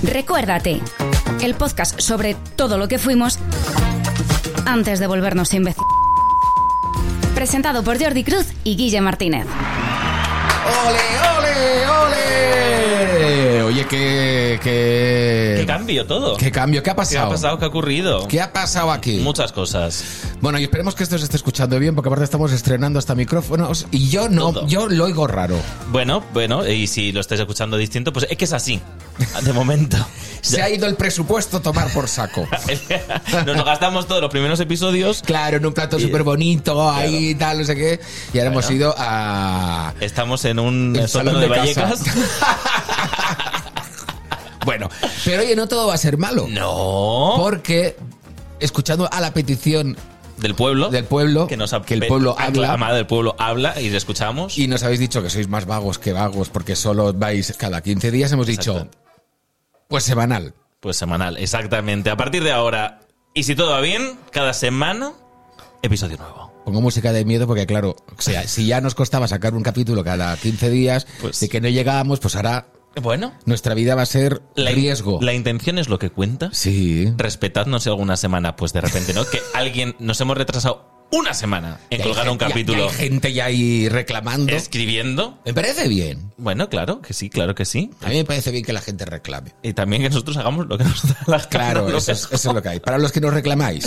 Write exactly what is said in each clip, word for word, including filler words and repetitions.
Recuérdate, el podcast sobre todo lo que fuimos antes de volvernos imbéciles. Presentado por Jordi Cruz y Guille Martínez. ¡Ole, ole, ole! Oye, qué, qué... ¿Qué cambio todo? ¿Qué cambio? ¿Qué ha pasado? ¿Qué ha pasado? ¿Qué ha ocurrido? ¿Qué ha pasado aquí? Muchas cosas. Bueno, y esperemos que esto se esté escuchando bien, porque aparte estamos estrenando hasta micrófonos y yo no, todo. Yo lo oigo raro. Bueno, bueno, y si lo estáis escuchando distinto, pues es que es así, de momento. Se ha ido el presupuesto a tomar por saco. Nos lo gastamos todos los primeros episodios. Claro, en un plato súper bonito, claro. Ahí tal, no sé qué. Y ahora bueno, hemos ido a... Estamos en un sótano de, de Vallecas. Bueno, pero oye, no todo va a ser malo. No. Porque, escuchando a la petición del pueblo, del pueblo que, nos que el pueblo habla, la madre del pueblo habla y le escuchamos. Y nos habéis dicho que sois más vagos que vagos porque solo vais cada quince días. Hemos dicho, pues semanal. Pues semanal, exactamente. A partir de ahora, y si todo va bien, cada semana, episodio nuevo. Pongo música de miedo porque, claro, o sea, si ya nos costaba sacar un capítulo cada quince días, pues, de que no llegábamos, pues ahora... Bueno, nuestra vida va a ser la riesgo. La intención es lo que cuenta. Sí. Respetadnos alguna semana, pues de repente, ¿no? Que alguien nos hemos retrasado una semana en ya colgar hay, un capítulo. Ya, ya hay gente ya ahí reclamando. Escribiendo. Me parece bien. Bueno, claro que sí, claro que sí. A mí me parece bien que la gente reclame. Y también que nosotros hagamos lo que nos da la gana. Claro, eso es, eso es lo que hay. Para los que nos reclamáis,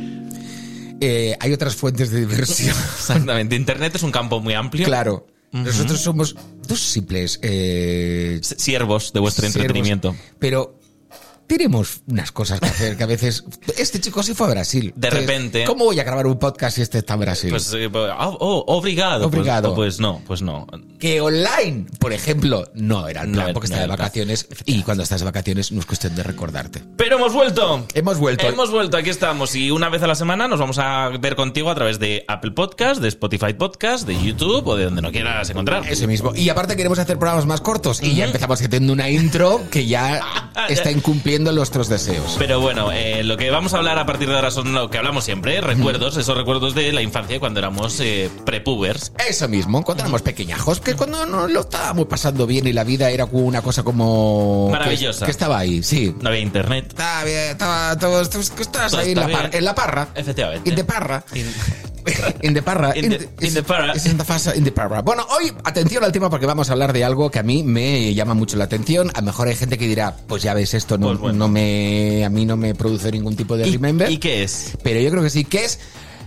eh, hay otras fuentes de diversión. Exactamente. Internet es un campo muy amplio. Claro. Uh-huh. Nosotros somos dos simples eh, siervos de vuestro siervos, entretenimiento. Pero tenemos unas cosas que hacer que a veces... Este chico sí fue a Brasil. De Entonces, repente... ¿cómo voy a grabar un podcast si este está en Brasil? Pues, oh, oh, obrigado. Obrigado. Pues, pues no, pues no. Que online, por ejemplo, no era el plan, no, porque no está de vacaciones. Y cuando estás de vacaciones no es cuestión de recordarte. Pero hemos vuelto. Hemos vuelto. Hemos vuelto, aquí estamos. Y una vez a la semana nos vamos a ver contigo a través de Apple Podcast, de Spotify Podcast, de YouTube o de donde no quieras encontrar. Eso mismo. Y aparte queremos hacer programas más cortos. Y uh-huh. ya empezamos teniendo una intro que ya está incumpliendo nuestros deseos. Pero bueno, eh, lo que vamos a hablar a partir de ahora son lo que hablamos siempre, ¿eh? Recuerdos, esos recuerdos de la infancia cuando éramos eh, prepubers. Eso mismo, cuando éramos pequeñajos, que cuando no lo estábamos pasando bien y la vida era una cosa como... maravillosa. Que, que estaba ahí, sí. No había internet. Estaba bien, estaba... Todo, que estabas ahí en la, par, en la parra. Efectivamente. In the parra. In... In the parra. In the, in the parra. In the fasa, in the parra. Bueno, hoy, atención al tema porque vamos a hablar de algo que a mí me llama mucho la atención. A lo mejor hay gente que dirá, pues ya ves, esto no, pues bueno. no me, a mí no me produce ningún tipo de ¿Y, remember. ¿Y qué es? Pero yo creo que sí, que es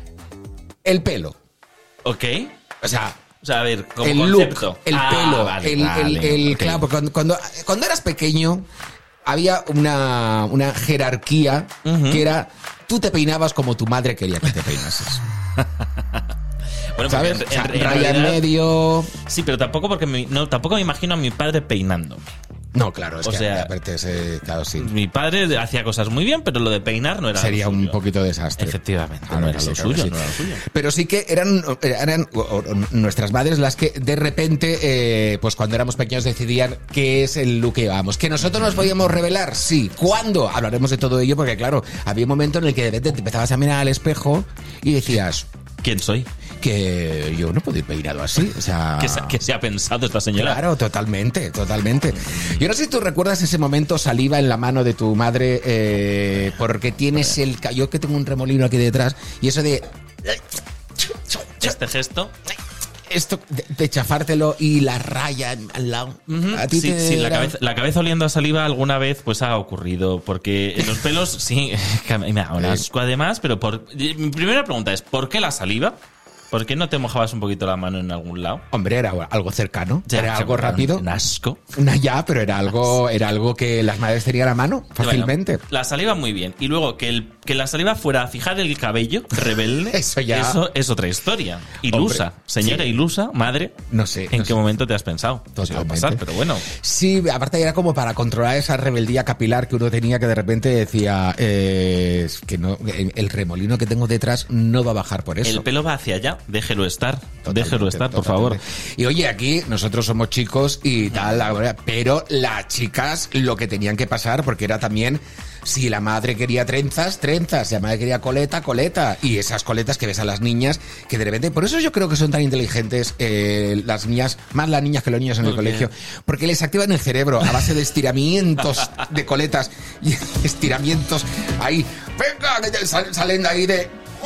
el pelo. Ok. O sea... O sea, a ver, como el concepto. Look, el ah, pelo, vale, el, vale, el, el okay. Claro, porque cuando, cuando, cuando eras pequeño había una, una jerarquía uh-huh. que era, tú te peinabas como tu madre quería que te peinases. Bueno, ¿sabes? En, o sea, en, en raya en medio... Sí, pero tampoco porque me, no, tampoco me imagino a mi padre peinándome. No, claro, es o que sea, aparte ese, claro, sí. Mi padre hacía cosas muy bien, pero lo de peinar no era Sería lo suyo. un poquito desastre. Efectivamente, ah, no, era lo suyo, sí. no era lo suyo. Pero sí que eran, eran o, o, nuestras madres las que de repente, eh, pues cuando éramos pequeños decidían qué es el look que llevábamos. ¿Que nosotros nos podíamos revelar? Sí. ¿Cuándo? Hablaremos de todo ello porque, claro, había un momento en el que de repente te empezabas a mirar al espejo y decías... ¿Quién soy? Que yo no puedo ir peinado así, o sea... ¿Qué se, qué se ha pensado esta señora? Claro, totalmente, totalmente. Yo no sé si tú recuerdas ese momento saliva en la mano de tu madre eh, porque tienes el... Yo que tengo un remolino aquí detrás y eso de... Este gesto... Esto de, de chafártelo y la raya al lado. Uh-huh. ¿A ti sí, te sí, era... la cabeza, la cabeza oliendo a saliva alguna vez pues ha ocurrido. Porque en los pelos, sí, me da un asco además, pero por, mi primera pregunta es, ¿por qué la saliva? ¿Por qué no te mojabas un poquito la mano en algún lado? Hombre, era algo cercano, ya, era algo rápido. Un asco. Una ya, pero era algo, era algo que las madres tenían a mano fácilmente. Bueno, la saliva muy bien. Y luego que, el, que la saliva fuera a fijar el cabello rebelde. Eso ya. Eso es otra historia. Ilusa. Hombre, señora sí. Ilusa, madre. No sé. ¿En no qué sé. momento te has pensado? Totalmente. Va a pasar, pero bueno. Sí, aparte era como para controlar esa rebeldía capilar que uno tenía que de repente decía eh, que no, el remolino que tengo detrás no va a bajar por eso. El pelo va hacia allá. Déjelo estar. Totalmente, déjelo estar, por favor. Y oye, aquí nosotros somos chicos y tal, pero las chicas lo que tenían que pasar, porque era también Si la madre quería trenzas, trenzas. Si la madre quería coleta, coleta. Y esas coletas que ves a las niñas, que de repente... Por eso yo creo que son tan inteligentes eh, las niñas, más las niñas que los niños en el colegio. Porque les activan el cerebro a base de estiramientos de coletas y estiramientos ahí. ¡Venga! Que salen de ahí de...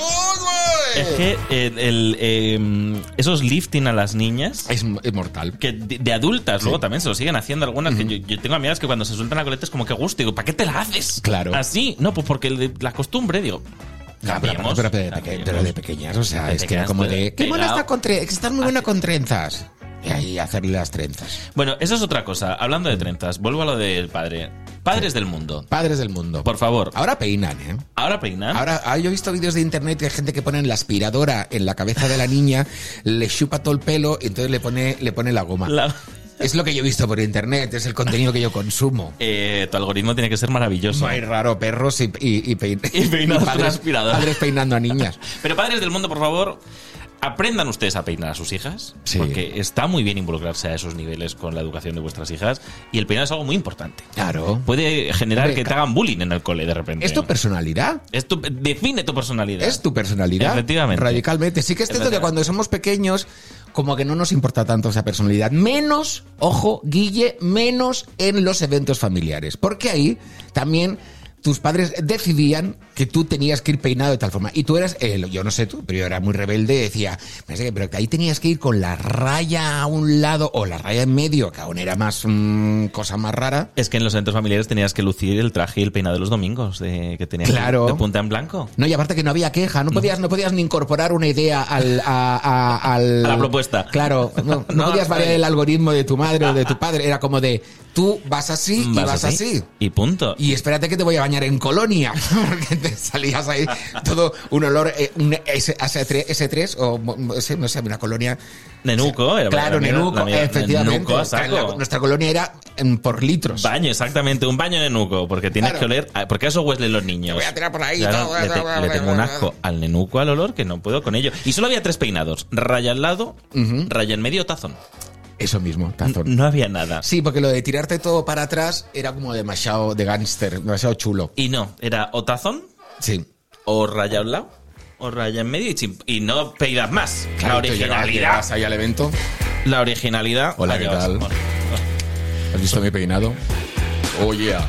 Es que el, el, eh, esos lifting a las niñas es, es mortal. Que de, de adultas, sí. Luego también se lo siguen haciendo algunas. Uh-huh. Que yo, yo tengo amigas que cuando se sueltan la coleta es como que gusto. Digo, ¿para qué te la haces? Claro. Así. No, pues porque el, la costumbre, digo. Claro, pero, pero, pero, de peque, pero de pequeñas, o sea, de es que era como de. ¡Qué mona está con trenzas! Estás muy buena con trenzas. Y ahí hacerle las trenzas. Bueno, eso es otra cosa. Hablando de trenzas, vuelvo a lo del padre. Padres del mundo. Padres del mundo. Por favor. Ahora peinan, ¿eh? Ahora peinan. Ahora, ah, yo he visto vídeos de internet de gente que pone la aspiradora en la cabeza de la niña, le chupa todo el pelo y entonces le pone, le pone la goma. La... Es lo que yo he visto por internet, es el contenido que yo consumo. Eh, tu algoritmo tiene que ser maravilloso. Muy raro, perros y, y, y, pein... y peinados y padres, padres peinando a niñas. Pero padres del mundo, por favor... Aprendan ustedes a peinar a sus hijas, sí. Porque está muy bien involucrarse a esos niveles con la educación de vuestras hijas y el peinar es algo muy importante. Claro. Puede generar Hombre, que te hagan bullying en el cole de repente. ¿Es tu personalidad? Es tu, define tu personalidad. Es tu personalidad. Efectivamente. Radicalmente. Sí que es cierto que cuando somos pequeños, como que no nos importa tanto esa personalidad. Menos, ojo, Guille, menos en los eventos familiares. Porque ahí también... tus padres decidían que tú tenías que ir peinado de tal forma. Y tú eras, eh, yo no sé tú, pero yo era muy rebelde, decía, pero que ahí tenías que ir con la raya a un lado o la raya en medio, que aún era más mmm, cosa más rara. Es que en los eventos familiares tenías que lucir el traje y el peinado de los domingos, de, que tenías claro. de punta en blanco. No, y aparte que no había queja, no podías, no podías ni incorporar una idea al, a, a, al, a la propuesta. Claro, no, no, no podías variar el algoritmo de tu madre o de tu padre, era como de, tú vas así y vas, vas así. así. Y punto. Y espérate que te voy a bañar en colonia, porque te salías ahí todo un olor, eh, un ese tres o no sé, una colonia... Nenuco. Era claro, mía, Nenuco, mía, efectivamente. Nenuco a saco. La, nuestra colonia era en, por litros. Baño, exactamente, un baño Nenuco, porque tienes claro. que oler, porque eso huelen los niños. Te voy a tirar por ahí. Claro, todo, le, te, le tengo un asco al Nenuco, al olor, que no puedo con ello. Y solo había tres peinados, raya al lado, uh-huh. raya en medio, tazón. Eso mismo, tazón. No había nada. Sí, porque lo de tirarte todo para atrás era como demasiado de gángster, demasiado chulo. Y no, era o tazón, sí, o raya al lado, o raya en medio y, chim- y no peinas más. Claro, la originalidad. Llegas ahí al evento. La originalidad. Hola, ¿qué tal? Vas. ¿Has visto mi peinado? Oh, yeah.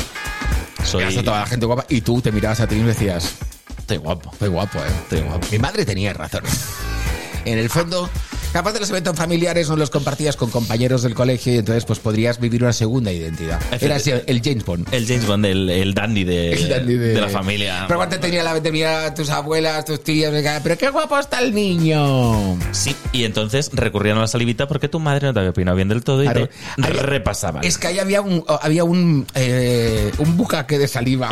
Soy... a toda la gente guapa y tú te mirabas a ti y decías... Estoy guapo. Estoy guapo, eh. Estoy guapo. Mi madre tenía razón. En el fondo... Capaz de los eventos familiares no los compartías con compañeros del colegio y entonces pues podrías vivir una segunda identidad. Era así, el James Bond. El James Bond, el, el dandy, de, el dandy de, de la familia. Pero cuando tenía la tenía tus abuelas, tus tías, pero qué guapo está el niño. Sí, y entonces recurrían a la salivita porque tu madre no te había peinado bien del todo y claro. te ahí, repasaban. Es que ahí había un había un eh, un bucaque de saliva.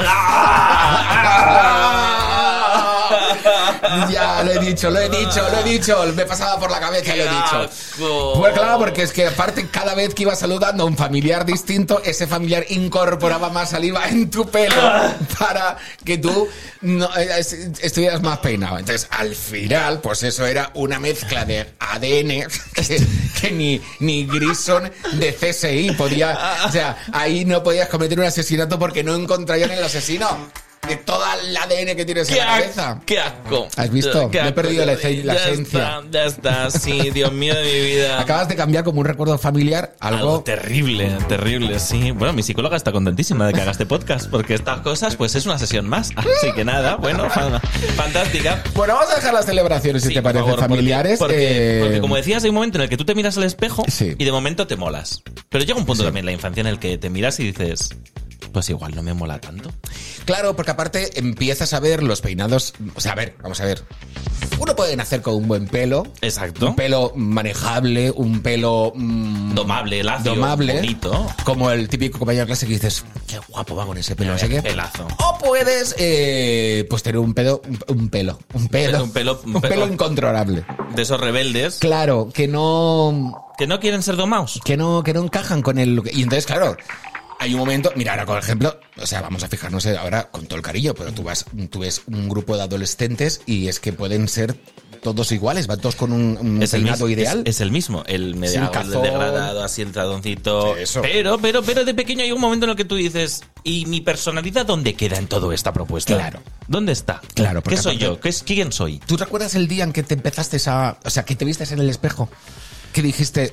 Ya, lo he dicho, lo he dicho, lo he dicho. Me pasaba por la cabeza, lo he dicho. Pues claro, porque es que aparte cada vez que ibas saludando a un familiar distinto, ese familiar incorporaba más saliva en tu pelo para que tú no, estuvieras más peinado. Entonces, al final, pues eso era una mezcla de A D N que, que ni, ni Grison de C S I podía... O sea, ahí no podías cometer un asesinato porque no encontrarían el asesino. De toda el A D N que tienes en la cabeza. ¡Qué asco! ¿Has visto? Me he perdido la, la ya esencia. Está, ya está, sí, Dios mío de mi vida. Acabas de cambiar como un recuerdo familiar algo... algo terrible, terrible, sí. Bueno, mi psicóloga está contentísima de que hagas este podcast, porque estas cosas, pues es una sesión más. Así que nada, bueno, fantástica. Bueno, vamos a dejar las celebraciones, si sí, te parece, favor, familiares. Porque, porque, eh... porque, como decías, hay un momento en el que tú te miras al espejo sí. y de momento te molas. Pero llega un punto sí. también en la infancia en el que te miras y dices... Pues igual no me mola tanto. Claro, porque aparte empiezas a ver los peinados... O sea, a ver, vamos a ver. Uno puede nacer con un buen pelo. Exacto. Un pelo manejable, un pelo... Mmm, domable, lacio, domable, bonito. Como el típico compañero de clase que dices, qué guapo va con ese pelo, no sé qué. Pelazo. O puedes, eh, pues tener un pedo, un pelo, un pelo, un pelo, un un pelo, pelo incontrolable. De esos rebeldes. Claro, que no... Que no quieren ser domados. Que no, que no encajan con el... Y entonces, claro... hay un momento, mira, ahora por ejemplo, o sea, vamos a fijarnos ahora con todo el cariño, pero tú vas, tú ves un grupo de adolescentes y es que pueden ser todos iguales, van todos con un, un es peinado el, ideal. Es, es el mismo, el medio cazón, degradado, así el tradoncito. Sí, eso. Pero, pero, pero de pequeño hay un momento en el que tú dices, ¿y mi personalidad dónde queda en toda esta propuesta? Claro. ¿Dónde está? Claro, ¿Qué soy aparte, yo? ¿Qué es, ¿Quién soy? ¿Tú recuerdas el día en que te empezaste a... O sea, que te viste en el espejo? Que dijiste...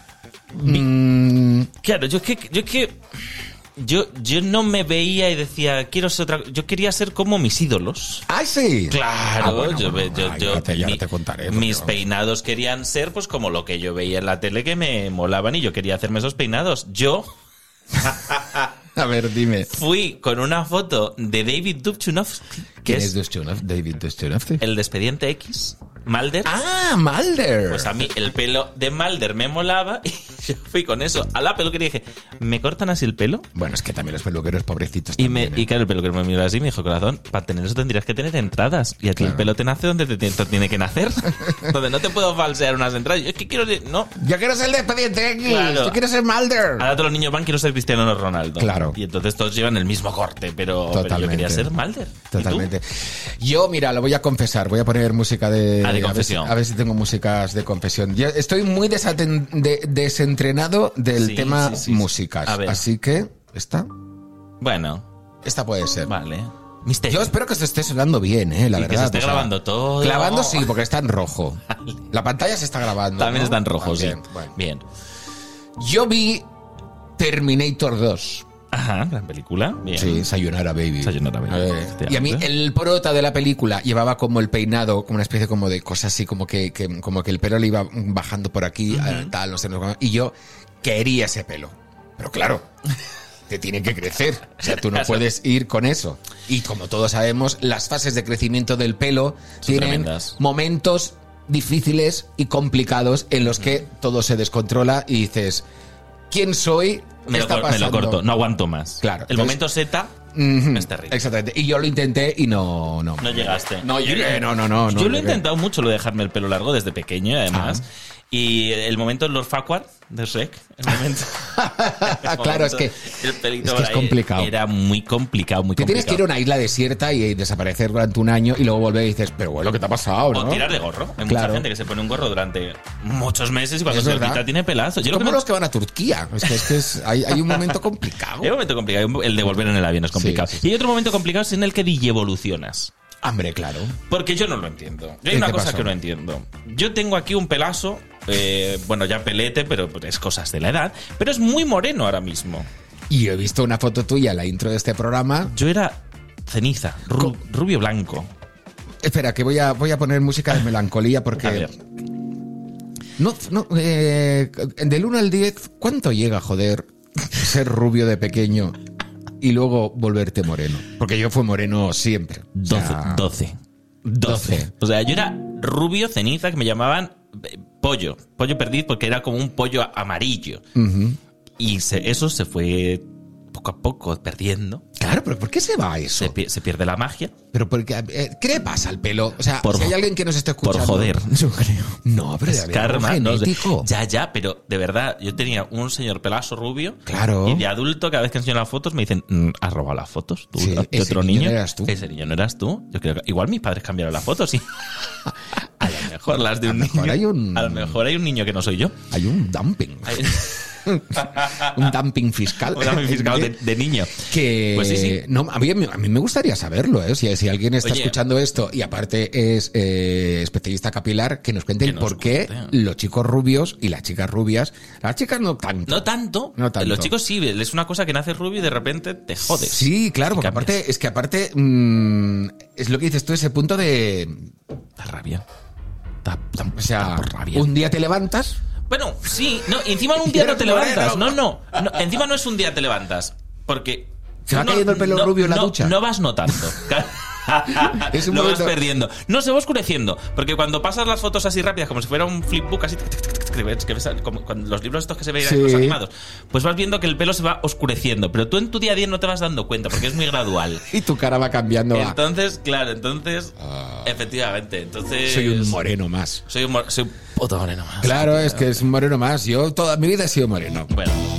Mmm, claro, yo es que... Yo, es que yo, yo no me veía y decía, quiero ser otra... Yo quería ser como mis ídolos. ¡Ah, sí! Claro, Ah, bueno, yo, bueno, yo, ah, yo, ya te, ya mi, te contaré. mis yo... peinados querían ser pues como lo que yo veía en la tele que me molaban y yo quería hacerme esos peinados. Yo... A ver, dime. Fui con una foto de David Duchovny. ¿Quién es Duchovny? David Duchovny. El de Expediente X. Mulder. ¡Ah, Mulder! Pues a mí el pelo de Mulder me molaba y yo fui con eso a la peluquería y dije, ¿me cortan así el pelo? Bueno, es que también los peluqueros pobrecitos Y, también, me, ¿eh? y claro, el peluquero me miró así y me dijo, corazón, para tener eso tendrías que tener entradas. Y aquí Claro. el pelo te nace donde te, te, te tiene que nacer. Donde no te puedo falsear unas entradas. Yo es que quiero... No. Yo quiero ser el de Expediente X. Claro. Yo quiero ser Mulder. Ahora todos los niños van, quiero ser Cristiano Ronaldo. Claro. Y entonces todos llevan el mismo corte, pero, pero yo quería ser Mulder. ¿Y tú? Totalmente. Yo, mira, lo voy a confesar. Voy a poner música de... Ah, de a ver si- confesión. A ver si tengo músicas de confesión. Yo estoy muy desaten- de- desentrenado del Sí, tema sí, sí, sí. músicas. A ver. Así que, ¿esta? Bueno, Esta puede ser. vale. Misterio. Yo espero que se esté sonando bien, eh, la Y verdad. que se esté o sea, grabando todo. Grabando sí, porque está en rojo. La pantalla se está grabando. También ¿no? está en rojo, Ah, sí. bien, bueno. Bien. Yo vi Terminator dos. Ajá, gran película. Bien. Sí, Sayonara Baby. Sayonara Baby, Eh, efectivamente. y a mí el prota de la película llevaba como el peinado, como una especie como de cosa así, como que, que- como que el pelo le iba bajando por aquí, eh, tal, no sé, no sé cómo. Y yo quería ese pelo. Pero claro, te tiene que crecer. O sea, tú no puedes ir con eso. Y como todos sabemos, las fases de crecimiento del pelo Son tienen tremendas. momentos difíciles y complicados en los que todo se descontrola y dices, ¿quién soy? ¿Qué Me lo, está cor- me lo pasando? corto, no aguanto más. Claro, El entonces- momento Z Ujú, es terrible. Exactamente. Y yo lo intenté y no, no. No llegaste. No llegué, no, no, no. no Yo lo he llegué. intentado mucho, lo de dejarme el pelo largo desde pequeño, además. Y el momento Lord Farquaad de Shrek, el momento, el Claro, es momento, que el pelito es que por es ahí complicado. Era muy complicado, muy Te tienes complicado. que ir a una isla desierta y desaparecer durante un año y luego volver y dices, pero bueno, ¿qué te ha pasado? ¿no? O tirar de gorro. Hay Claro. mucha gente que se pone un gorro durante muchos meses y cuando Es se lo verdad. quita tiene pelazo. Yo lo que Como no- los que van a Turquía. Es que, es que es- hay, hay un momento complicado. Hay un momento complicado. El de volver en el avión es complicado. Sí, sí. Y hay otro momento complicado es en el que digievolucionas. Hombre, claro. Porque yo no lo entiendo. Yo hay ¿Qué una te cosa pasó? que no entiendo. Yo tengo aquí un pelazo, eh, bueno, ya pelete, pero es cosas de la edad, pero es muy moreno ahora mismo. Y he visto una foto tuya en la intro de este programa. Yo era ceniza, ru- rubio blanco. Espera, que voy a, voy a poner música de melancolía A porque... ver, No, no, eh, del uno al diez, ¿cuánto llega, joder, ser rubio de pequeño y luego volverte moreno? Porque yo fui moreno siempre. O doce, sea, doce. doce. O sea, yo era rubio ceniza que me llamaban eh, pollo. Pollo perdiz porque era como un pollo amarillo. ujú. Y se- eso se fue poco a poco perdiendo. Claro, pero ¿por qué se va eso? Se, pi- se pierde la magia. Pero porque, eh, ¿qué le pasa al pelo? O sea, Por si hay jo- alguien que nos esté escuchando... Por joder, yo creo. No, pero Es debe haber algo karma, no sé. genético. Ya, ya, pero de verdad, yo tenía un señor pelazo rubio. Claro. Y de adulto, cada vez que enseño las fotos, me dicen, "Mm, ¿has robado las fotos? ¿Tú, Sí, de ese otro niño niño? no eras tú. Ese niño no eras tú. Yo creo que igual mis padres cambiaron las fotos, sí. A lo mejor las de a un lo mejor niño. hay un- A lo mejor hay un niño que no soy yo. Hay un dumping. Hay- Un dumping fiscal. Un dumping fiscal de, de niño. Que Pues sí, sí. no, a mí, a mí me gustaría saberlo, ¿eh? Si, si alguien está Oye. escuchando esto y aparte es eh, especialista capilar, que nos cuenten Que nos por qué cuente. los chicos rubios y las chicas rubias, las chicas no tanto. No tanto. No tanto. Los chicos sí, es una cosa que nace rubio y de repente te jodes. Sí, claro, Y porque cambias. aparte, es que aparte, mm, es lo que dices tú, ese punto de, Da rabia. Da, da- o sea, da por rabia. un día te levantas, Bueno, sí, no, y encima un día no te Eres moreno. levantas. No, no, no, encima no es un día te levantas. Porque. Se va no- cayendo el pelo no- rubio en la no- ducha. No vas notando. Es un lo momento- vas perdiendo. No, se va oscureciendo. Porque cuando pasas las fotos así rápidas, como si fuera un flipbook, así. Que ves, que ves, como cuando los libros estos que se ven Sí. los animados, pues vas viendo que el pelo se va oscureciendo. Pero tú en tu día a día no te vas dando cuenta porque es muy gradual. y tu cara va cambiando a, Entonces, claro, entonces. Efectivamente. Entonces. soy un moreno más. Soy un, mor- soy un puto moreno más. Claro, es que es un moreno más. Yo toda mi vida he sido moreno. Bueno.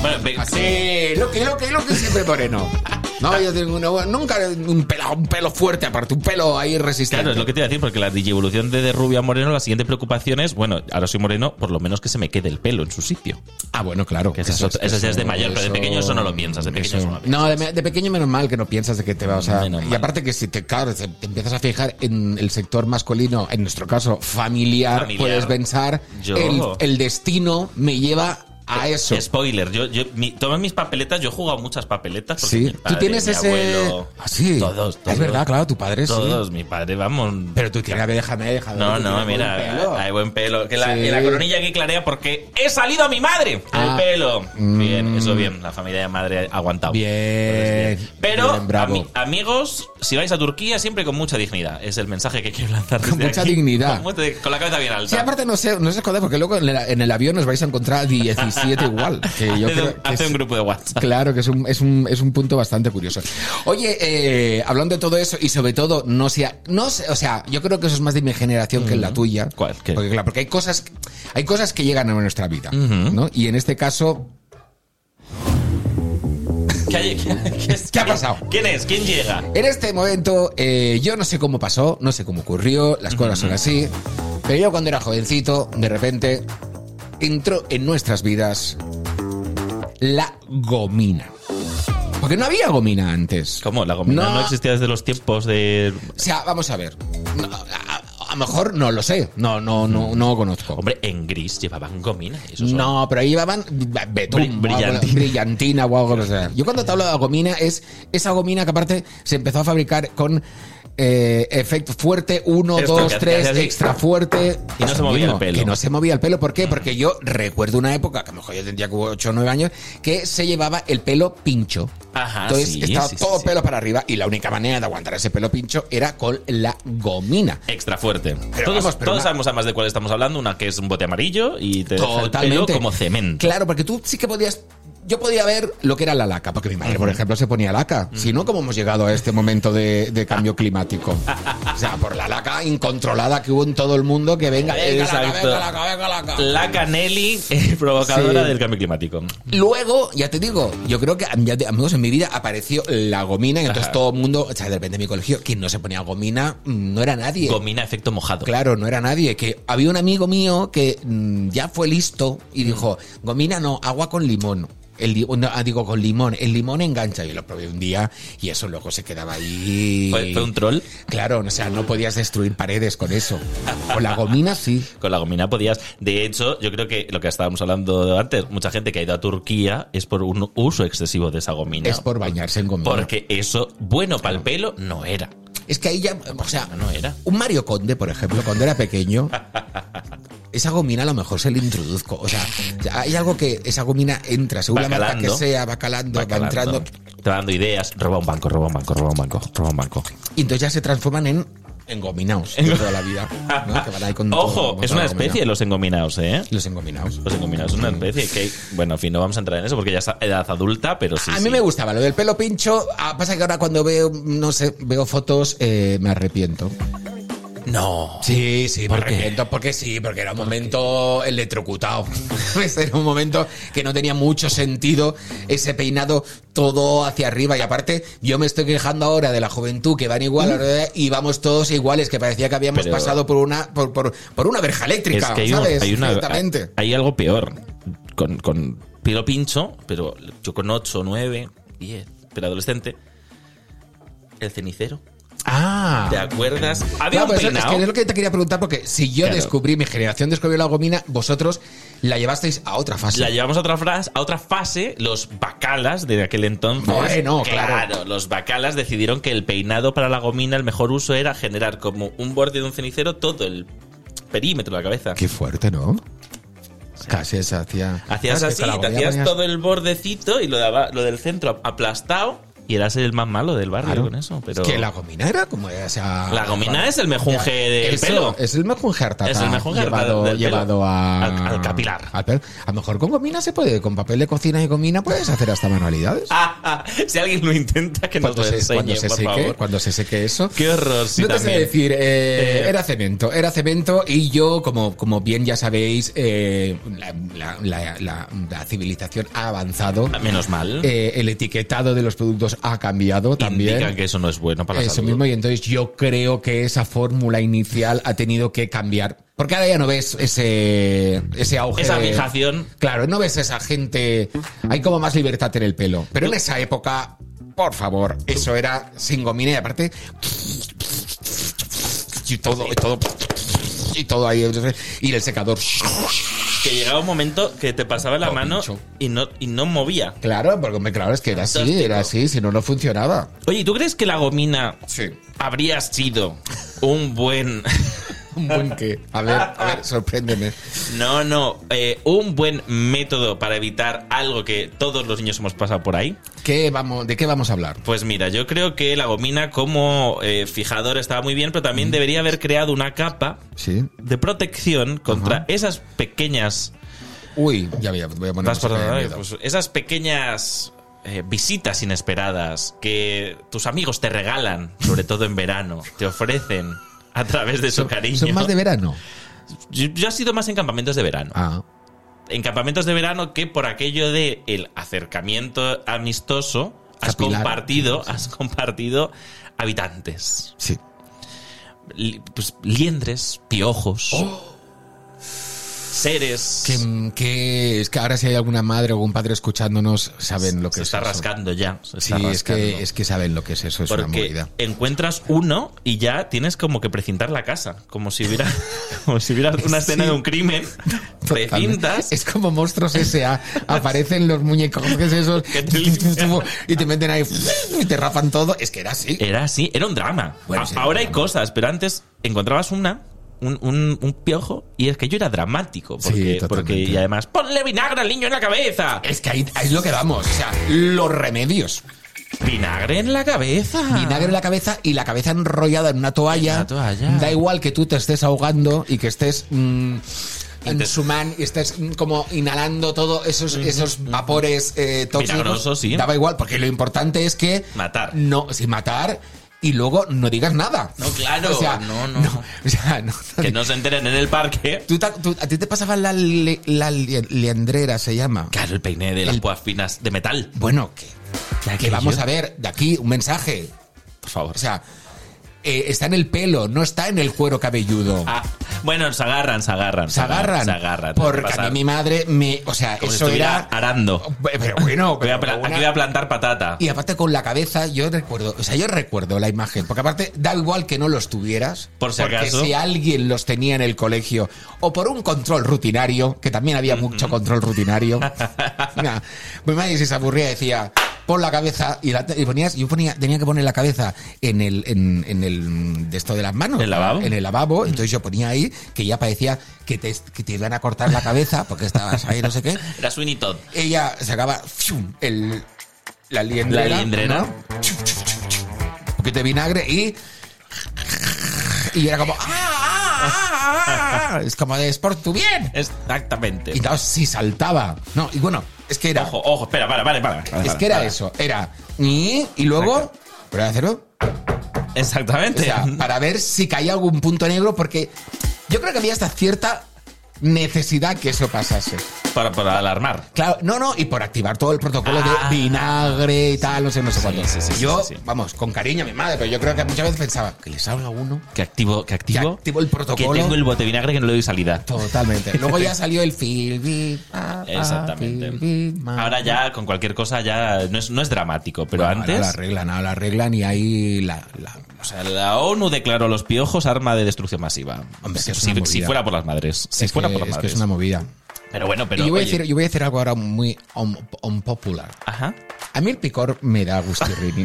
Bueno, ve- Así, lo que, lo que, lo que siempre moreno. No, yo tengo una, nunca un pelo, un pelo fuerte aparte, un pelo ahí resistente. Claro, es lo que te iba a decir, porque la digievolución de, de rubio a moreno, la siguiente preocupación es, bueno, ahora soy moreno, por lo menos que se me quede el pelo en su sitio. Ah, bueno, claro. Que eso, eso, eso, eso ya es de mayor, pero de pequeño eso no lo piensas, de pequeño eso, eso no lo piensas. No, de, de pequeño menos mal que no piensas de que te vas a... Menos y mal. aparte que si te, claro, te empiezas a fijar en el sector masculino, en nuestro caso familiar, Familiar. puedes pensar, Yo- el, el destino me lleva a eso. Spoiler, yo, yo mi, todas mis papeletas, yo he jugado muchas papeletas. porque Sí, mi tú padre, tienes mi ese... abuelo, Ah, sí. Todos, todos. Es verdad, claro, tu padre Todos, sí. mi padre, vamos. Pero tú tienes, déjame, déjame. No, tú no, tienes buen mira, pelo. hay buen pelo. Que la, Sí. y la coronilla aquí clarea porque he salido a mi madre Ah. el pelo. Mm. Bien, eso bien, la familia de madre ha aguantado. Bien. Pero, bien, bravo. ami- amigos, si vais a Turquía, siempre con mucha dignidad. Es el mensaje que quiero lanzar Con desde mucha aquí. dignidad. Con, mucha- con la cabeza bien alta. Sí, aparte no sé, no sé joder, porque luego en el, en el avión os vais a encontrar diecisiete igual. Que yo hace creo un, que hace es- un grupo de WhatsApp. Claro, que es un, es un, es un punto bastante curioso. Oye, eh, hablando de todo eso y sobre todo, no sea, no sé, o sea, yo creo que eso es más de mi generación que en la tuya. ¿Cuál? ¿Qué? Porque claro, porque hay cosas, hay cosas que llegan a nuestra vida, Ujú. ¿no? Y en este caso, ¿Qué, hay- qué- qué- ¿Qué ha pasado? ¿Quién es? ¿Quién llega? en este momento, eh, yo no sé cómo pasó, no sé cómo ocurrió, las cosas son así, pero yo cuando era jovencito, de repente, entró en nuestras vidas la gomina. Porque no había gomina antes. ¿Cómo? La gomina no, No. existía desde los tiempos de... O sea, vamos a ver. No, a, a lo mejor no lo sé. No, no, no, no conozco. Hombre, en gris llevaban gomina. Eso son- No, pero ahí llevaban betún, Bri- o algo- brillantina. brillantina o algo así. Yo cuando te hablo de gomina es esa gomina que aparte se empezó a fabricar con eh, efecto fuerte, uno, Esto, dos, que- tres, que hacía así. extra fuerte. Y no Eso se movía mismo, el pelo. Que no se movía el pelo. ¿Por qué? Porque yo recuerdo una época, que a lo mejor yo tendría como ocho o nueve años, que se llevaba el pelo pincho. Ajá, Entonces sí, estaba sí, sí, todo sí. pelo para arriba y la única manera de aguantar ese pelo pincho era con la gomina. Extra fuerte. Pero todos vamos, pero todos una- sabemos además de cuál estamos hablando. Una que es un bote amarillo y te deja el pelo Totalmente. como cemento. Claro, porque tú sí que podías... Yo podía ver lo que era la laca, porque mi madre, por ejemplo, se ponía laca. Si no, ¿cómo hemos llegado a este momento de, de cambio climático? O sea, por la laca incontrolada que hubo en todo el mundo, que venga, venga laca, Exacto. venga laca, venga laca. La Canelli eh, provocadora Sí. del cambio climático. Luego, ya te digo, yo creo que, ya- amigos, en mi vida apareció la gomina y entonces Ajá. todo el mundo, o sea, de repente en mi colegio, quien no se ponía gomina, mm, no era nadie. Gomina efecto mojado. Claro, no era nadie. Que había un amigo mío que mm, ya fue listo y dijo, gomina no, agua con limón. El, li- no, ah, digo, con limón. El limón engancha. Y lo probé un día y eso luego se quedaba ahí. ¿Fue, fue un troll? Claro, o sea, no podías destruir paredes con eso. Con la gomina sí. Con la gomina podías. De hecho, yo creo que lo que estábamos hablando antes, mucha gente que ha ido a Turquía es por un uso excesivo de esa gomina. Es por bañarse en gomina. Porque eso, bueno para el pelo, no era. Es que ahí ya, o sea, No era. un Mario Conde, por ejemplo, cuando era pequeño, esa gomina a lo mejor se le introduzco. O sea, ya hay algo que esa gomina entra, según Va la marca que calando. sea, va calando, Va va entrando. Te va dando ideas. Roba un banco, roba un banco, roba un banco, roba un banco. Y entonces ya se transforman en engominaos de toda la vida. ¿no? Que van ahí con Ojo, todo- es toda una la gomina. especie los engominaos, ¿eh? Los engominaos. Los engominaos es una especie que, bueno, en fin, no vamos a entrar en eso porque ya es edad adulta, pero sí. A mí sí. me gustaba lo del pelo pincho. Ah, pasa que ahora cuando veo, no sé, veo fotos, eh, me arrepiento. No. Sí, sí, me ¿Por qué? arrepiento porque sí, porque era un momento electrocutado. Ese era un momento que no tenía mucho sentido ese peinado todo hacia arriba. Y aparte, yo me estoy quejando ahora de la juventud que van igual ¿verdad? Y vamos todos iguales, que parecía que habíamos Pero- pasado por una por, por, por una verja eléctrica, Es que hay, un- ¿sabes? hay una, Exactamente. hay algo peor. Con, con pelo pincho, pero yo con ocho, nueve, diez, pero adolescente. El cenicero. Ah. ¿Te acuerdas? Había Claro, un pero eso- es peinado. que es lo que te quería preguntar, porque si yo Claro. descubrí, mi generación descubrió la gomina, vosotros la llevasteis a otra fase. La llevamos a otra, fase, a otra fase, los bacalas de aquel entonces. Bueno, claro. Los bacalas decidieron que el peinado para la gomina, el mejor uso era generar como un borde de un cenicero todo el perímetro de la cabeza. Qué fuerte, ¿no? Casi se hacía. Hacías Ah, es que así, con la te gomina hacías ponías- todo el bordecito y lo, daba, lo del centro aplastado Y eras el más malo del barrio Claro. con eso. Pero... Es que la gomina era como esa... La gomina es el mejunje del Eso, pelo. Es el mejunje hartata. Es el mejunje llevado, del pelo. llevado a, Al- al capilar. al pelo. A lo mejor con gomina se puede, con papel de cocina y gomina puedes hacer hasta manualidades. Ah, ah, si alguien lo intenta, que nos cuando, lo se, cuando, enseñe, se por seque, favor. cuando se seque eso. Qué horror, sí, No te sé también. decir, eh, Eh, era cemento, era cemento y yo, como, como bien ya sabéis, eh, la, la- la- la- la civilización ha avanzado. Menos mal. Eh, el etiquetado de los productos ha cambiado también. Indican que eso no es bueno para la Eso salud. mismo, y entonces yo creo que esa fórmula inicial ha tenido que cambiar. Porque ahora ya no ves ese, ese auge. Esa de- fijación. Claro, no ves esa gente. Hay como más libertad en el pelo. Pero en esa época, por favor, eso era sin gomina y aparte. Y todo, y todo. Y todo ahí. Y el secador. Que llegaba un momento que te pasaba la Oh, mano pincho. y no, y no movía. Claro, porque hombre, claro, es que era así, Fantástico. era así, si no, no funcionaba. Oye, ¿tú crees que la gomina Sí. habría sido un buen... Un buen qué. A ver, a ver, sorpréndeme. No, no, eh, un buen método para evitar algo que todos los niños hemos pasado por ahí? ¿Qué vamos, ¿De qué vamos a hablar? Pues mira, yo creo que la gomina como eh, fijador estaba muy bien, pero también debería haber creado una capa Sí. de protección contra Ajá. esas pequeñas... Uy, ya voy a, voy a poner Estás por- música de miedo. pues esas pequeñas eh, visitas inesperadas que tus amigos te regalan, sobre todo en verano, te ofrecen a través de su Son- cariño. Son más de verano. Yo, yo he sido más en campamentos de verano. Ah, En campamentos de verano que por aquello de el acercamiento amistoso has Capilar. compartido, has compartido habitantes. sí. Li- pues, liendres, piojos, seres. Que, que es que ahora si hay alguna madre o algún padre escuchándonos saben lo que se es está eso. rascando ya. Se Sí, está es que, rascando. es que saben lo que es eso, es una Porque movida. encuentras uno y ya tienes como que precintar la casa. Como si hubiera, como si hubiera una escena Sí. de un crimen. Precintas. Es como Monstruos S A Aparecen los muñecos esos Que te limpian. y te meten ahí y te rapan todo. Es que era así. Era así, era un drama. Bueno, A- sí, Ahora era hay un drama. cosas, pero antes encontrabas una, un, un, un piojo, y es que yo era dramático. Porque, Sí, totalmente. porque y además, ponle vinagre al niño en la cabeza. Es que ahí, ahí es lo que vamos. O sea, los remedios. Vinagre en la cabeza. Vinagre en la cabeza y la cabeza enrollada en una toalla. En una toalla. Da igual que tú te estés ahogando y que estés mm, en te- su man y estés mm, como inhalando todos esos, esos vapores eh, tóxicos. Milagrosos, sí. Daba igual, porque lo importante es que Matar. No, sin matar y luego no digas nada. No, claro. O sea, No, no. o sea, no, Que no se enteren en el parque. Tú ta- tú- a ti te pasaba la, le- la li- liendrera, se llama. Claro, el peine de las El- púas finas de metal. Bueno, que, que aquello. vamos a ver de aquí un mensaje. Por favor. O sea, eh, está en el pelo, no está en el cuero cabelludo. Ah, bueno, se agarran, se agarran. Se agarran. Se agarran. Porque Pasa- a mí mi madre me. O sea, como si eso estuviera era. arando. Pero bueno, Voy a pero pla- una- Aquí voy a plantar patata. Y aparte con la cabeza, yo recuerdo, o sea, yo recuerdo la imagen, porque aparte da igual que no los tuvieras, Por si porque acaso. si alguien los tenía en el colegio, o por un control rutinario, que también había mucho control rutinario, nah, mi madre si se aburría decía, pon la cabeza, y, la, y ponías, yo ponía, tenía que poner la cabeza en el, en, en el, de esto de las manos, ¿El lavabo? en el lavabo, entonces yo ponía ahí, que ya parecía que te, que te iban a cortar la cabeza, porque estabas ahí, no sé qué, Era Sweeney Todd. ella sacaba ¡fium! el la liendrera, La liendrera. ¿no? un poquito de vinagre y y era como ¡ah, ah, ah, ah! Es como de es por tu bien. Exactamente. Y entonces sí saltaba. No, y bueno, es que era Ojo, ojo, espera, para, vale, para. es que era eso, era y, y luego prueba de hacerlo. Exactamente. O sea, para ver si caía algún punto negro, porque yo creo que había hasta cierta necesidad que eso pasase. para, para alarmar. Claro, no, no, y por activar todo el protocolo Ah. de vinagre y tal, no sé, no sé Sí, cuánto. sí, sí, sí, yo, sí, sí. vamos, con cariño a mi madre, pero yo creo que muchas veces pensaba que le salga uno. Que activo, que activo. Que activo el protocolo. Que tengo el bote de vinagre que no le doy salida. Totalmente. Luego ya salió el Filbit. Exactamente. Ahora ya con cualquier cosa ya no es, no es dramático, pero Bueno, antes. ahora la arreglan, ahora la arreglan y ahí la, la- O sea, la ONU declaró los piojos arma de destrucción masiva. Hombre, si, que es una si- movida. si fuera por las madres. Si es, fuera que, por las es que madres. es una movida. Pero bueno, pero. y yo voy, a oye, decir, yo voy a decir algo ahora muy un, unpopular. Ajá. A mí el picor me da gustirrini.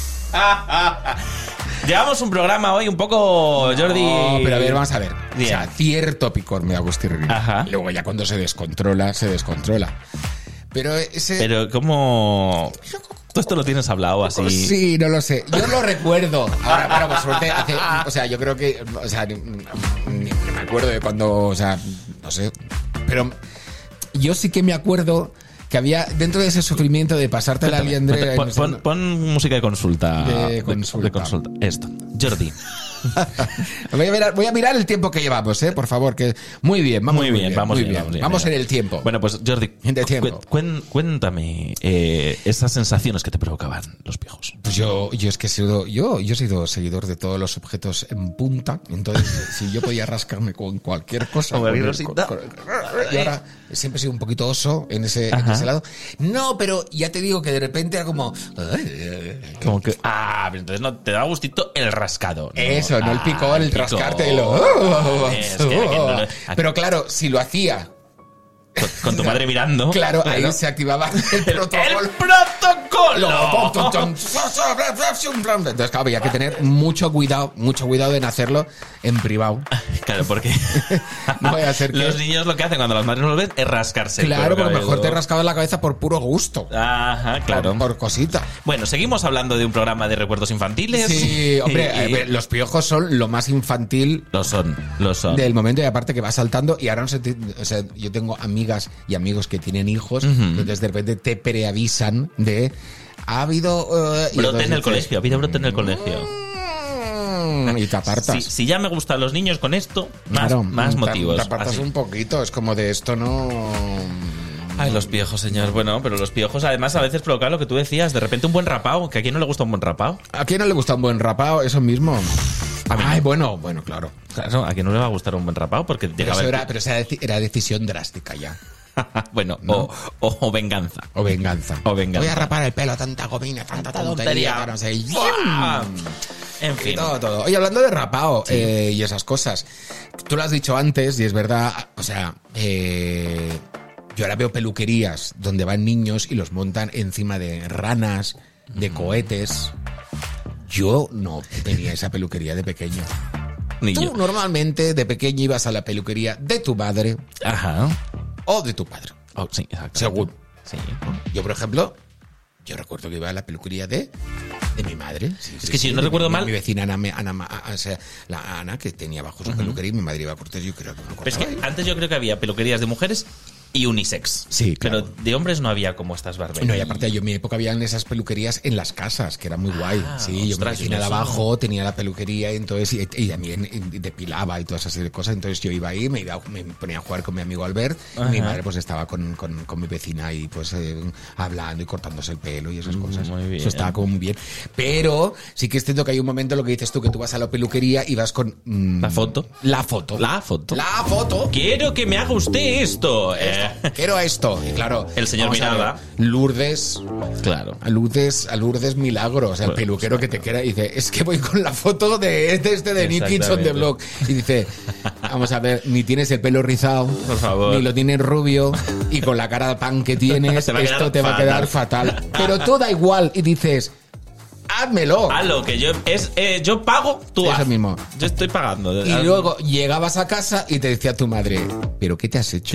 Llevamos un programa hoy un poco, Jordi. No, pero a ver, vamos a ver. O Bien. sea, cierto picor me da gustirrini. Ajá. Luego ya cuando se descontrola, se descontrola. Pero ese... Pero, ¿cómo.? Tú esto lo tienes hablado así. Sí, no lo sé. Yo lo recuerdo. Ahora, claro, por suerte, hace, o sea, yo creo que, o sea, ni, ni- ni me acuerdo de cuando, o sea, no sé. Pero yo sí que me acuerdo que había, dentro de ese sufrimiento de pasarte la liendre... Pon, pon- pon música de consulta. De consulta. de consulta. Esto. Jordi. Voy a, mirar, voy a mirar el tiempo que llevamos, ¿eh? Por favor, que muy bien, vamos Muy bien, vamos muy bien, bien. vamos bien, Vamos venga. en el tiempo. Bueno, pues Jordi, De tiempo. cu- cuen- cuéntame eh, esas sensaciones que te provocaban los piojos. Pues yo, yo es que he sido, yo, yo he sido seguidor de todos los objetos en punta, entonces si yo podía rascarme con cualquier cosa. Con cualquier el- cosita. con- y ahora siempre he sido un poquito oso en ese, en Ajá. ese lado. No, pero ya te digo que de repente era como... Como que. Ah, pero entonces no te da gustito el rascado. ¿no? Eso, no el Ah, picón, el picón. rascarte y lo... Es que- que no lo- Pero claro, si lo hacía, Con, con tu madre mirando. claro, ahí se activaba el protocolo. ¡El protocolo! Entonces, claro, había que tener mucho cuidado, mucho cuidado en hacerlo en privado. Claro, porque No vaya a ser que- los niños lo que hacen cuando las madres no lo ven es rascarse. el Claro, cuero porque mejor te cabelludo. rascabas la cabeza por puro gusto. Ajá, claro. Por, por cosita. Bueno, seguimos hablando de un programa de recuerdos infantiles. Sí, hombre, Y- a ver, los piojos son lo más infantil Lo son, lo son. del momento y aparte que va saltando y ahora no sé, ti- o sea, yo tengo amigas y amigos que tienen hijos, Ujú. entonces de repente te preavisan de ha habido eh, y Brote entonces en el dices, colegio, ha habido brote en el colegio. "Mm", y te apartas. Si, si ya me gustan los niños con esto, más, Claro, más te- motivos. Te apartas Así. un poquito, es como de esto no. Ay, los piojos, señor. Bueno, pero los piojos además a veces provocan lo que tú decías. De repente un buen rapao, que a quién no le gusta un buen rapao. ¿A quién no le gusta un buen rapao? Eso mismo. A mí no. Ay, bueno, bueno, claro. Claro, a quién no le va a gustar un buen rapao porque Pero llegaba eso el- era, pero esa deci- era decisión drástica ya. bueno, ¿no? o, o- o venganza. O venganza. O venganza. Voy a rapar el pelo, tanta gomina, tanta tontería. tontería. No sé. y- ¡Buah! En Y fin. todo, todo. Oye, hablando de rapao eh, y esas cosas, tú lo has dicho antes y es verdad, o sea, eh, yo ahora veo peluquerías donde van niños y los montan encima de ranas, de cohetes. Yo no tenía esa peluquería de pequeño. Ni Tú yo. normalmente de pequeño ibas a la peluquería de tu madre Ajá. o de tu padre. Oh, sí, exacto. Según. Sí. Yo, por ejemplo, yo recuerdo que iba a la peluquería de, de mi madre. Sí, Es sí, que si sí, no de recuerdo mi, mal- Mi vecina Ana, me- Ana, Ma- o sea, la Ana, que tenía bajo su peluquería y mi madre iba a cortar, yo creo que me Pero es cortaba que ahí. antes yo creo que había peluquerías de mujeres y unisex. Sí, claro. Pero de hombres no había como estas barberías. No, y aparte yo en mi época habían esas peluquerías en las casas, que era muy guay. Ah, Sí, yo ostras, mi vecina de eso abajo tenía la peluquería y entonces y, y también depilaba y todas esas cosas. Entonces yo iba ahí, me iba me ponía a jugar con mi amigo Albert y mi Ajá. madre pues estaba con, con, con mi vecina y pues eh, hablando y cortándose el pelo y esas cosas. muy bien. Eso estaba como muy bien. Pero sí que es cierto que hay un momento lo que dices tú, que tú vas a la peluquería y vas con mm, La foto. La foto. La foto. La foto. Quiero que me haga usted esto. Eh, Quiero esto. Y claro, El señor vamos a ver, Miranda. Lourdes, Claro. a Lourdes, a Lourdes Milagro, o sea, el Pues, peluquero que te quiera, y dice, es que voy con la foto de este, este de Nick Kids on the Exactamente. Block. Y dice, vamos a ver, ni tienes el pelo rizado, Por favor. ni lo tienes rubio, y con la cara de pan que tienes, Te va a esto quedar te va a quedar fatal. Pero todo da igual, y dices, házmelo. A lo que yo es eh, yo pago, tú Eso haz. mismo. Yo estoy pagando. Y luego llegabas a casa y te decía tu madre, ¿pero qué te has hecho?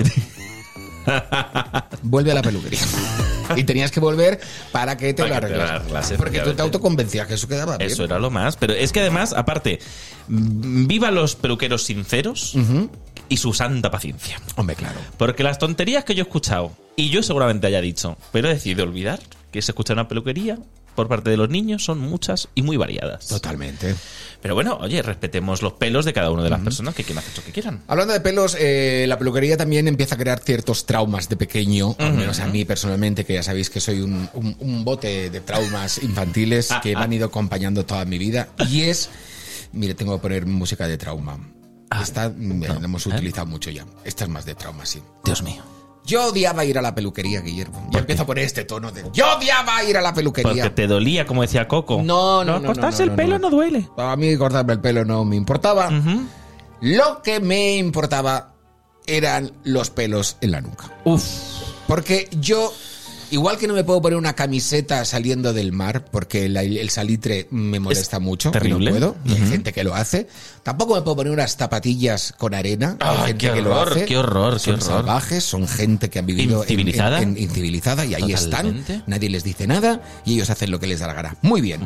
Vuelve a la peluquería. Y tenías que volver para que te Para lo que te lo arreglas. arreglas, Porque tú te efectivamente. autoconvencías que eso quedaba bien. Eso era lo más. Pero es que además, aparte, mm, viva los peluqueros sinceros y su santa paciencia. Hombre, claro. Porque las tonterías que yo he escuchado, y yo seguramente haya dicho, pero he decidido olvidar que se escucha en una peluquería por parte de los niños, son muchas y muy variadas. Totalmente. Pero bueno, oye, respetemos los pelos de cada una de las personas que quieran hacer lo que quieran. Hablando de pelos, eh, la peluquería también empieza a crear ciertos traumas de pequeño, al menos a mí personalmente, que ya sabéis que soy un, un- un bote de traumas infantiles que me han ido acompañando toda mi vida. Y es, mire, tengo que poner música de trauma. Esta mm, la hemos ¿eh? utilizado mucho ya. Esta es más de trauma, sí. Dios mío. Yo odiaba ir a la peluquería, Guillermo. Ya empiezo a poner este tono de... Yo odiaba ir a la peluquería. Porque te dolía, como decía Coco. No, no, no, cortarse no, no, el pelo no. no, duele. A mí cortarme el pelo no me importaba. Ujú. Lo que me importaba eran los pelos en la nuca. Uf. Porque yo Igual que no me puedo poner una camiseta saliendo del mar, porque el, el salitre me molesta es mucho. Terrible. Y no puedo. Y hay Uh-huh. gente que lo hace. Tampoco me puedo poner unas zapatillas con arena. Hay Ay, gente qué que lo horror, hace. qué horror, qué Son horror. salvajes, son gente que ha vivido en- Incivilizada. En, en- incivilizada y ahí Totalmente. están. Nadie les dice nada y ellos hacen lo que les da la gana. Muy bien.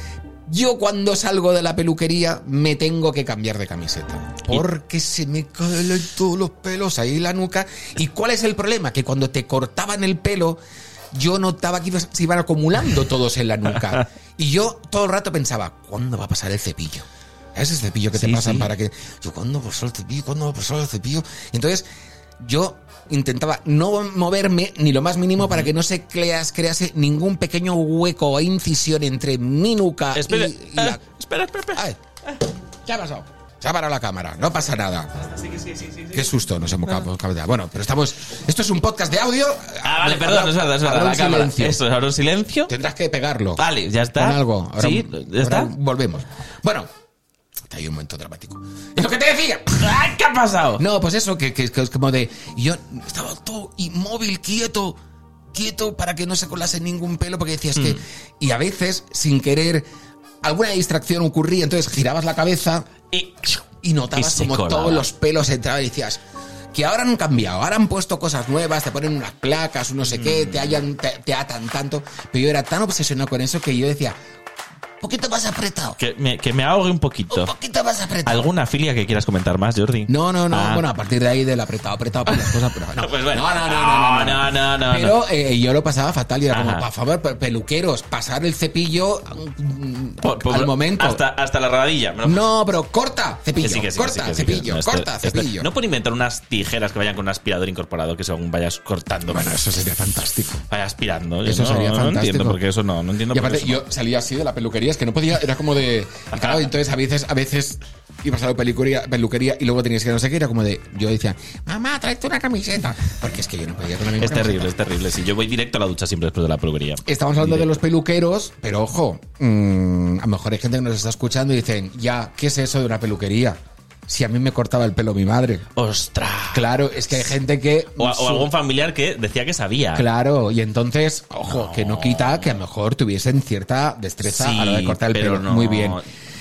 Yo cuando salgo de la peluquería me tengo que cambiar de camiseta porque se me caen todos los pelos ahí en la nuca. ¿Y cuál es el problema? Que cuando te cortaban el pelo yo notaba que se iban acumulando todos en la nuca y yo todo el rato pensaba, ¿cuándo va a pasar el cepillo? Ese cepillo que te Sí, pasan sí. para que... Yo, ¿cuándo pasó el cepillo? ¿Cuándo va a pasar el cepillo? Y entonces yo intentaba no moverme ni lo más mínimo para que no se creas, crease ningún pequeño hueco o incisión entre mi nuca Espera, y, y la... ah, espera, espera, espera. Ay, ¿qué ha pasado? Se ha parado la cámara, no pasa nada. Sí, sí, sí, sí, sí. Qué susto, nos hemos cabreado. Bueno, pero estamos... Esto es un podcast de audio. Ah, vale, perdón, es verdad, es verdad. Habrá La un cámara. silencio. Eso, ahora un silencio. Tendrás que pegarlo. Vale, ya está. Con algo. Ahora, Sí, ya está. ahora volvemos. Bueno, hay un momento dramático. ¿Es lo que te decía? Ay, ¿qué ha pasado? No, pues eso, que, que, que es como de... y yo estaba todo inmóvil, quieto, quieto, para que no se colase ningún pelo, porque decías que... Y a veces, sin querer, alguna distracción ocurría, entonces girabas la cabeza Y, y notabas y se como colaba. todos los pelos entraban y decías... Que ahora han cambiado, ahora han puesto cosas nuevas, te ponen unas placas, un no sé qué, te, hallan, te, te atan tanto. Pero yo era tan obsesionado con eso que yo decía... Un poquito más apretado. que me, que me ahogue un poquito. Un poquito más apretado. ¿Alguna filia que quieras comentar más, Jordi? No, no, no. Ah. Bueno, a partir de ahí del apretado, apretado por las cosas, pero no. Pues bueno. no, no, no, no, no, no, no, no, Pero eh, yo lo pasaba fatal y era como, Ajá. por favor, pe- peluqueros, pasar el cepillo mm, Por- por- al momento. Hasta, hasta la rodilla. Me lo- No, pero corta Que cepillo, sí, que sí, corta que sí, que sí, que cepillo, no, esto- corta esto- cepillo. No pueden inventar unas tijeras que vayan con un aspirador incorporado que según vayas cortando. Bueno, eso sería fantástico. Vaya aspirando. Eso no, sería no fantástico. entiendo por qué eso no. No entiendo Y por qué aparte, eso yo salía así de la peluquería, es que no podía, era como de... Y claro, entonces a veces, a veces ibas a la peluquería, peluquería y luego tenías que no sé qué, era como de... Yo decía, mamá, tráete una camiseta. Porque es que yo no podía con la no. misma Es terrible, camiseta. es terrible. Sí, yo voy directo a la ducha siempre después de la peluquería. Estamos hablando de Directo. los peluqueros, pero ojo, mmm, a lo mejor hay gente que nos está escuchando y dicen, ya, ¿qué es eso de una peluquería? Si a mí me cortaba el pelo mi madre. ¡Ostras! Claro, es que hay gente que... O, o su- algún familiar que decía que sabía. Claro, y entonces, ojo, No. que no quita que a lo mejor tuviesen cierta destreza Sí, a la hora de cortar el pero pelo. no. Muy bien.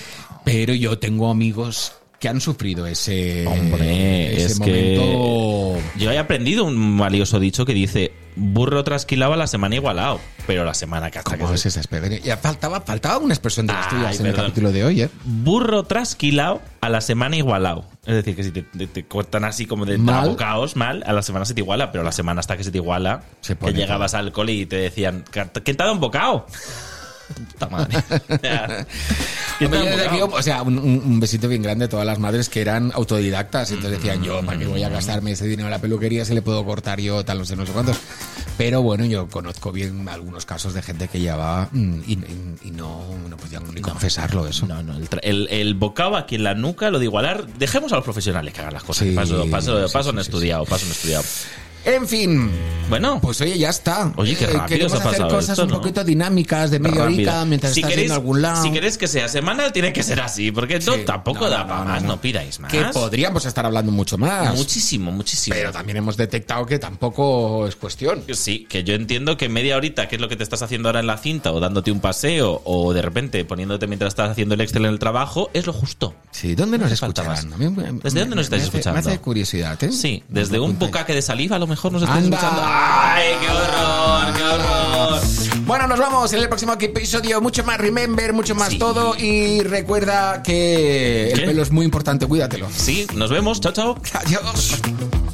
Pero yo tengo amigos que han sufrido ese, Hombre, ese es que momento. yo he aprendido un valioso dicho que dice burro trasquilado a la semana igualado, pero la semana que hasta ¿Cómo que es esa experiencia? Ya faltaba, faltaba una expresión de las Ay, tuyas en el perdón. capítulo de hoy, ¿eh? burro trasquilado a la semana igualado. Es decir, que si te, te- te cortan así como de Mal. trabucaos mal, a la semana se te iguala, pero la semana hasta que se te iguala, Se que pone llegabas al cole y te decían, ¿quién te ha dado un bocado? Puta madre. ¿Quién te ha Hombre, dado un desde aquí, bocado? o sea, un, un- un besito bien grande a todas las madres que eran autodidactas. Entonces decían, yo, ¿para qué voy a gastarme ese dinero en la peluquería si le puedo cortar yo tal, no sé, no sé cuántos? Pero bueno, yo conozco bien algunos casos de gente que ya va mm, y, y- y no, no podían ni confesarlo eso. No, no, el, tra- el, el bocado aquí en la nuca, lo de igualar, dejemos a los profesionales que hagan las cosas. Sí, paso, paso, sí, paso sí, han sí, estudiado, paso han estudiado. En fin, Bueno, pues oye, ya está. Oye, qué Eh, rápido queremos se ha hacer pasado cosas esto, un ¿no? poquito dinámicas de media rápida. horita mientras si estás queréis, yendo a algún lado. si queréis que sea semanal, tiene que ser así, porque esto Sí, tampoco no, da no, para no, más, no. no, pidáis más. Que podríamos estar hablando mucho más. Muchísimo, muchísimo. Pero también hemos detectado que tampoco es cuestión. Sí, que yo entiendo que media horita, que es lo que te estás haciendo ahora en la cinta, o dándote un paseo, o de repente poniéndote mientras estás haciendo el Excel en el trabajo, es lo justo. Sí, ¿dónde nos hace falta escucharán? más. A mí me- ¿Desde dónde nos estáis me hace- escuchando? Me hace curiosidad, ¿eh? Sí, Nos desde lo un contáis. bocaque de saliva a lo mejor nos estáis Anda. escuchando. ¡Ay, qué horror, qué horror! Bueno, nos vamos en el próximo episodio. Mucho más Remember, mucho más Sí. todo. Y recuerda que el ¿Qué? pelo es muy importante. Cuídatelo. Sí, nos vemos. Chao, chao. Adiós.